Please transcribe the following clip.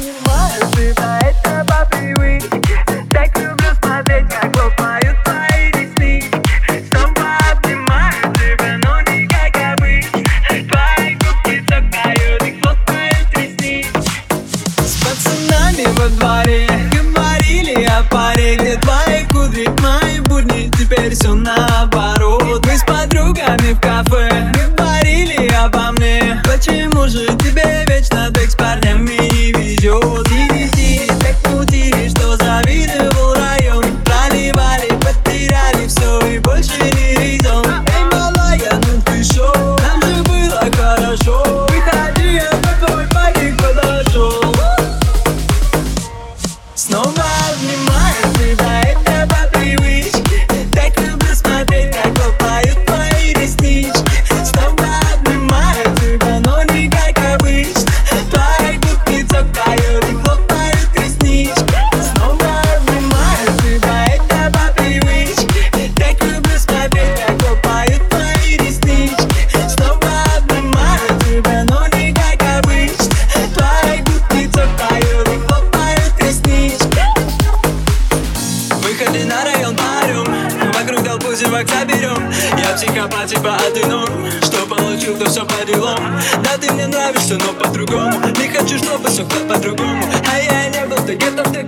обнимаю тебя, это по привычке. Так люблю смотреть, как лопают твои реснички. Снова обнимаю тебя, но не как обычно. Твои губки цокают и хлопают реснички. С пацанами во дворе говорили о паре, где твои кудри, мои будни. Теперь все наоборот. Мы с подругами в кафе говорили обо мне. Почему же тебе вечно так с парнями не везет? Тири-тири, так крутили, что завидовал район. Проливали, потеряли все и больше не резон. Эй, малая, ну ты шо? Нам же было хорошо. Выходи, я по твой пакет подошел. Снова обнимаю тебя, это по привычке. Так люблю смотреть, как лопают твои реснички. Снова обнимаю тебя, но не как обычно. Твои губки цокают и хлопают реснички. Снова обнимаю тебя, это по привычке. Так люблю смотреть, как лопают твои реснички. Снова обнимаю тебя, но не как обычно. Твои губки цокают и хлопают реснички. Выходи на район, парем. Вокруг толпу зевак заберем. Я психопат, типа, а ты норм. Что получил, то все по делам. Да ты мне нравишься, но по-другому. Не хочу, чтобы все было по-другому. А я не был, ты где-то в